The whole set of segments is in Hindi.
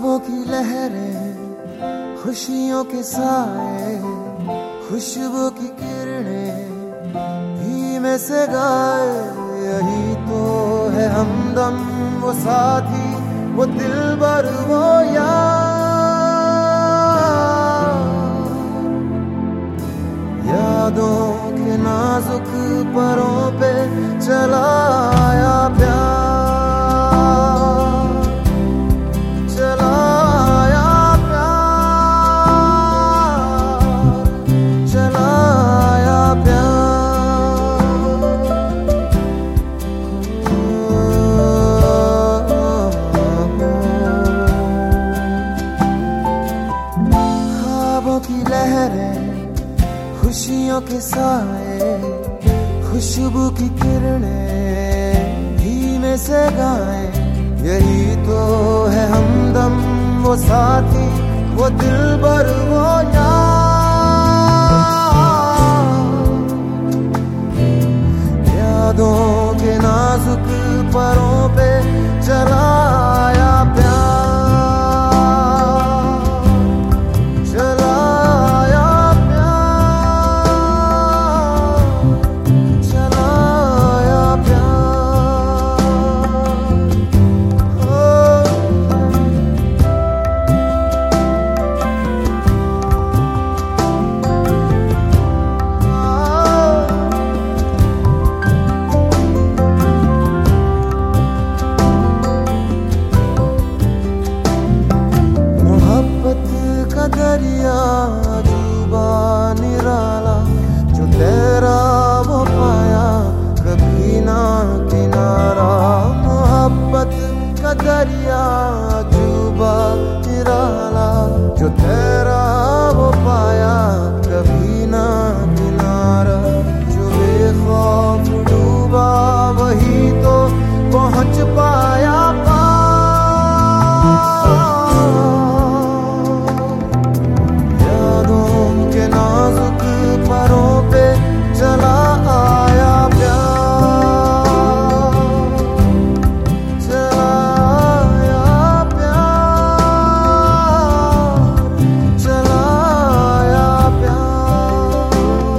ख्वाबों की लहरें, खुशियों के साए, खुशबू की किरणें धीमे से गाए। यही तो है हमदम, वो साथी, वो दिलबर, वो यादों के नाजुक परों पे चलाया प्यार, चलाया प्यार, चलाया प्यार। ख्वाबों की लहरें, खुशियों के साए, खुशबू की किरणें धीमे से गाएं। यही तो है हमदम, वो साथी, वो दिलबर, वो यादों के नाजुक परों पे चलाया प्यार, चलाया दरिया डूबा निराला, जो तेरा वो पाया कभी ना किनारा। मोहब्बत का दरिया डूबा निराला, जो तेरा वो पाया कभी ना किनारा। जो बेखौफ डूबा वही तो पहुंच पाया पार। परों पे चला आया प्यार, चलाया प्यार, चलाया प्यार।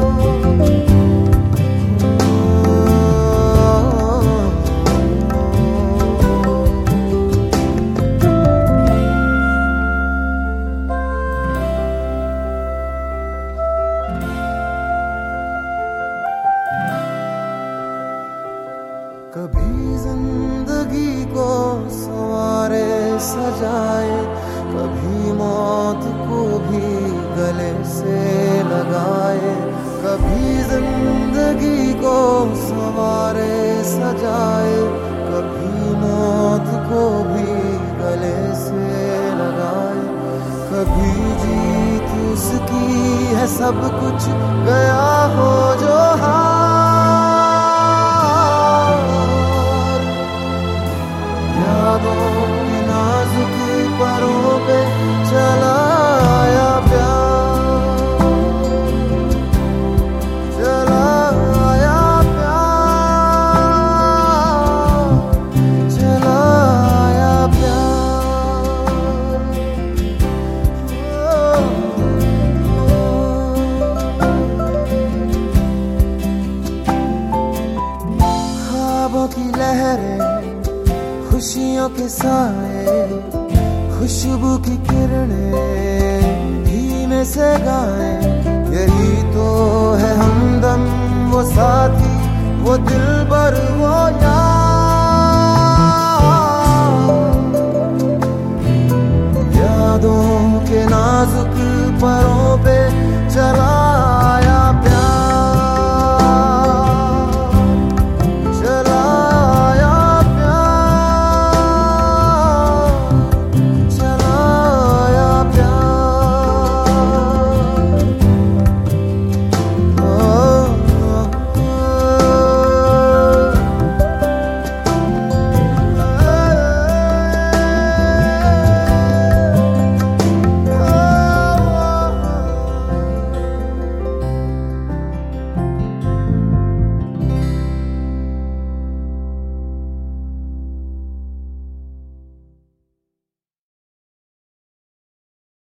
कभी जिंदगी को सवारे सजाए, कभी मौत को भी गले से लगाए। कभी जिंदगी को सवारे सजाए, कभी मौत को भी गले से लगाए। कभी जीत उसकी है सब कुछ गया हो जो यादों के नाजुक परों पे चलाया प्यार, चलाया प्यार, चलाया प्यार। ख्वाबों की लहरें, खुशियों के साए, खुशबू की किरणें धीमे से गाएं। यही तो है हमदम, वो साथी, वो दिलबर, वो यार।